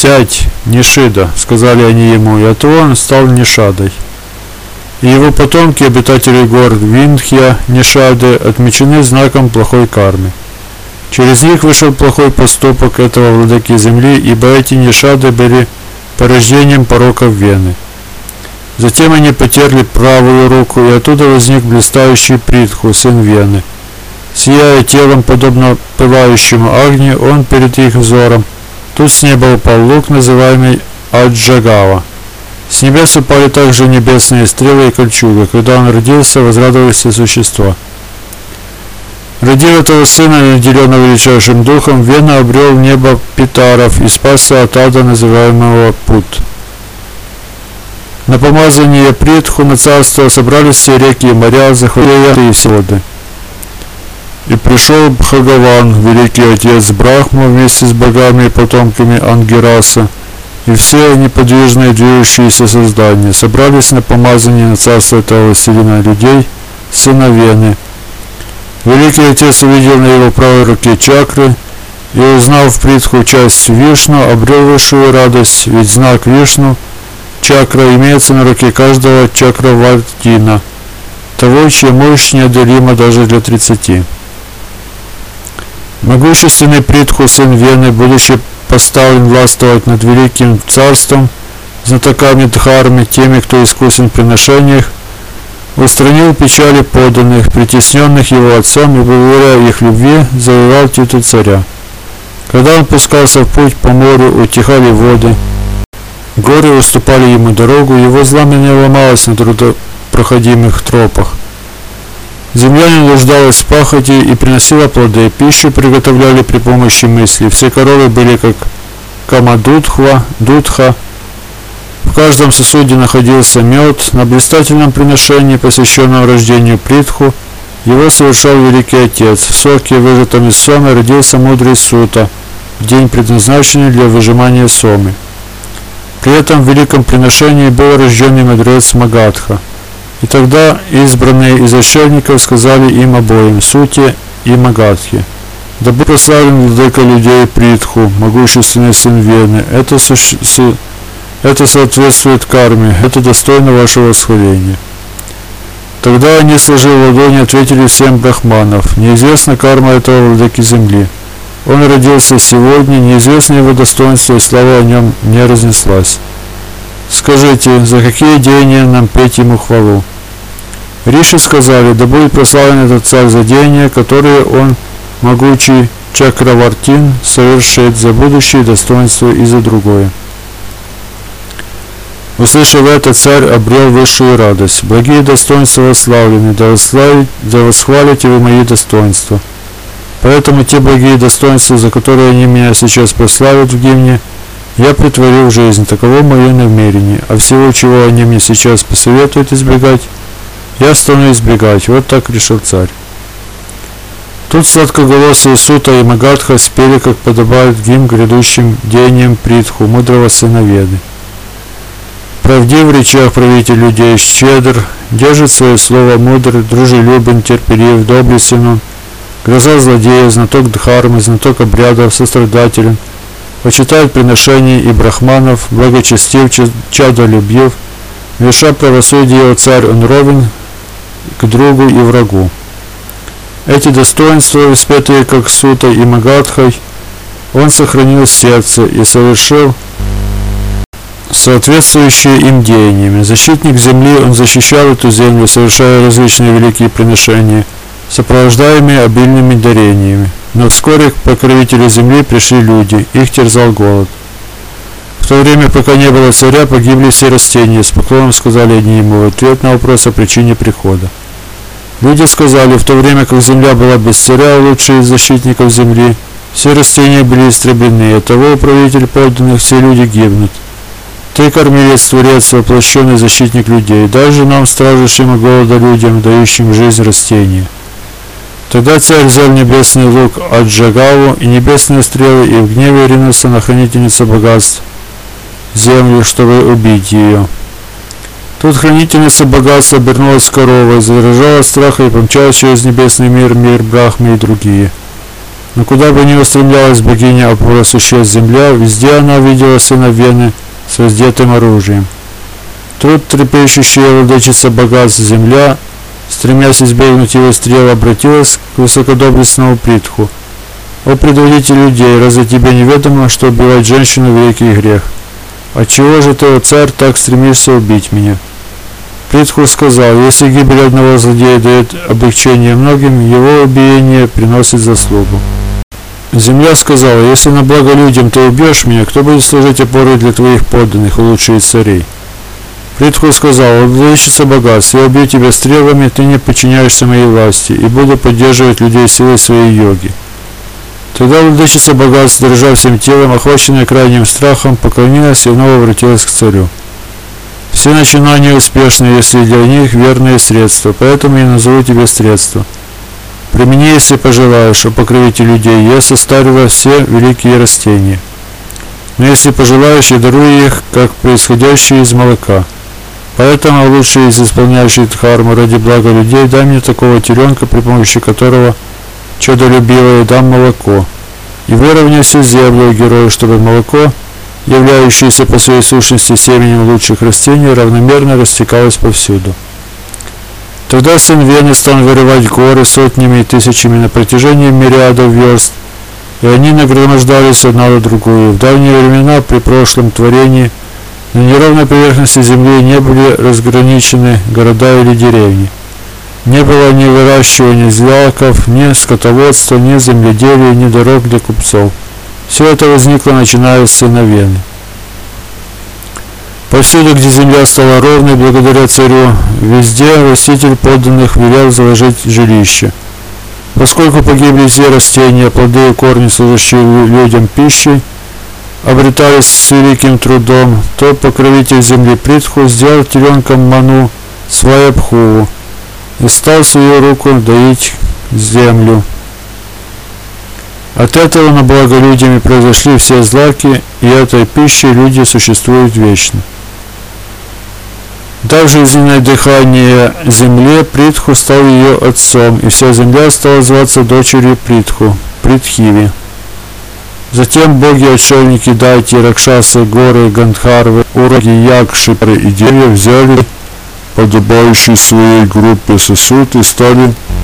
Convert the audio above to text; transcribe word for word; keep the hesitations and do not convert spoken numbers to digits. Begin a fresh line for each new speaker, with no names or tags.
«Сядь, Нишида», — сказали они ему, и оттого он стал Нишадой. И его потомки, обитатели гор Виндхья, Нишады, отмечены знаком плохой кармы. Через них вышел плохой поступок этого владыки земли, ибо эти Нишады были порождением пороков Вены. Затем они потерли правую руку, и оттуда возник блистающий Притху, сын Вены. Сияя телом, подобно пылающему огню, он перед их взором. Тут с неба упал лук, называемый Аджагава. С небес упали также небесные стрелы и кольчуга. Когда он родился, возрадовались все существа. Родив этого сына, наделенного величайшим духом, Вена обрел небо Питаров и спасся от ада, называемого Пут. На помазание Притху на царство собрались все реки и моря, захватили и все воды. И пришел Бхагаван, великий отец Брахма, вместе с богами и потомками Ангираса, и все неподвижные движущиеся создания собрались на помазание на царство этого властелина людей, сына Вены. Великий отец увидел на его правой руке чакры, и, узнав Притху часть Вишну, обрел высшую радость, ведь знак Вишну, чакра, имеется на руке каждого чакравартина, того, чья мощь неодолима даже для тридцати. Могущественный Притху, сын Вены, будучи поставлен властвовать над великим царством, знатоками Дхармы, теми, кто искусен в приношениях, устранил печали подданных, притесненных его отцом, и благодаря их любви завоевал титул царя. Когда он пускался в путь по морю, утихали воды, горы уступали ему дорогу, его знамя ломалось на трудопроходимых тропах. Земля не нуждалась в пахоте и приносила плоды, пищу приготовляли при помощи мысли, все коровы были как Камадутхва, Дутха, в каждом сосуде находился мед, на блистательном приношении, посвященном рождению Притху, его совершал великий отец, в соке, выжатом из сома, родился мудрый Сута, в день, предназначенный для выжимания сомы. При этом в великом приношении был рожденный мудрец Магадха. И тогда избранные из отшельников сказали им обоим, Суте и Магадхе: «Да будет прославлен владыка людей Притху, могущественный сын Вены, это, суще... это соответствует карме, это достойно вашего восхваления». Тогда они, сложив ладони, ответили всем брахманов: «Неизвестна карма этого владыки земли. Он родился сегодня, неизвестно его достоинство, и слава о нем не разнеслась. Скажите, за какие деяния нам петь ему хвалу?» Риши сказали: «Да будет прославлен этот царь за деяния, которые он, могучий Чакравартин, совершит за будущее достоинство и за другое». Услышав это, царь обрел высшую радость. «Благие достоинства восславлены, да, восславить, да восхвалите вы мои достоинства. Поэтому те благие достоинства, за которые они меня сейчас прославят в гимне, я претворю в жизнь, таково мое намерение, а всего, чего они мне сейчас посоветуют избегать, я стану избегать». Вот так решил царь. Тут сладкоголосые Сута и Магадха спели, как подобает, гимн грядущим деяниям Притху, мудрого сына Веды. Правдив в речах правитель людей, щедр, держит свое слово, мудр, дружелюбен, терпелив, доблестен он, гроза злодея, знаток дхармы, знаток обрядов, сострадателен, почитает приношений и брахманов, благочестив, чадолюбив, верша правосудие, о царь, он ровен к другу и врагу. Эти достоинства, испетые как Сутой и Магадхой, он сохранил в сердце и совершил соответствующие им деяниями. Защитник земли, он защищал эту землю, совершая различные великие приношения, сопровождаемые обильными дарениями. Но вскоре к покровителю земли пришли люди, их терзал голод. В то время, пока не было царя, погибли все растения, с поклоном сказали они ему в ответ на вопрос о причине прихода. Люди сказали: в то время, как земля была без царя, лучший из защитников земли, все растения были истреблены, и оттого управитель подданных, все люди гибнут. Ты, кормилец, творец, воплощенный защитник людей, дай же нам, стражущим голода людям, дающим жизнь растения. Тогда царь взял небесный лук Аджагаву и небесные стрелы, и в гневе ринулся на хранительницу богатств, землю, чтобы убить ее. Тут хранительница богатства обернулась коровой, задрожала от страха и помчалась через небесный мир, мир Брахмы и другие. Но куда бы ни устремлялась богиня опора существ земля, везде она видела сына Вены с воздетым оружием. Труд трепещущая владычица богатств земля, стремясь избегнуть его стрел, обратилась к высокодоблестному Притху. «О предводитель людей, разве тебе неведомо, что убивать женщину – великий грех? Отчего же ты, о царь, так стремишься убить меня?» Притху сказал: «Если гибель одного злодея дает облегчение многим, его убиение приносит заслугу». Земля сказала: «Если на благо людям ты убьешь меня, кто будет служить опорой для твоих подданных, о лучшие царей?» Притху сказал: «Владычица богатств, я убью тебя стрелами, ты не подчиняешься моей власти, и буду поддерживать людей силой своей йоги». Тогда владычица богатств, дрожа всем телом, охваченная крайним страхом, поклонилась и вновь обратилась к царю. «Все начинания успешны, если для них верные средства, поэтому я назову тебе средства. Примени, если пожелаешь, о покровитель людей, я состарила все великие растения. Но если пожелаешь, я дарую их, как происходящие из молока. Поэтому лучший из исполняющих дхарму ради блага людей, дай мне такого теленка, при помощи которого чудолюбивое дам молоко, и выровняй всю землю, герою, чтобы молоко, являющееся по своей сущности семенем лучших растений, равномерно растекалось повсюду». Тогда сын Вены стал вырывать горы сотнями и тысячами на протяжении мириадов верст, и они нагромождались одна на другую. В давние времена, при прошлом творении, на неровной поверхности земли не были разграничены города или деревни. Не было ни выращивания злаков, ни скотоводства, ни земледелия, ни дорог для купцов. Все это возникло, начиная с сына Вены. Повсюду, где земля стала ровной благодаря царю, везде властитель подданных велел заложить жилище. Поскольку погибли все растения, плоды и корни, служащие людям пищей, обретались с великим трудом, то покровитель земли Притху сделал теленком Ману Сваябхуву и стал свою руку доить землю. От этого на благо людям и произошли все злаки, и этой пищей люди существуют вечно. Дав жизненное дыхание земле, Притху стал ее отцом, и вся земля стала зваться дочерью Притху, Притхиви. Затем боги-отшельники Дайти, Ракшасы, горы, Гандхарвы, Ураги, Якши и деревья взяли подобающий своей группе сосуд и стали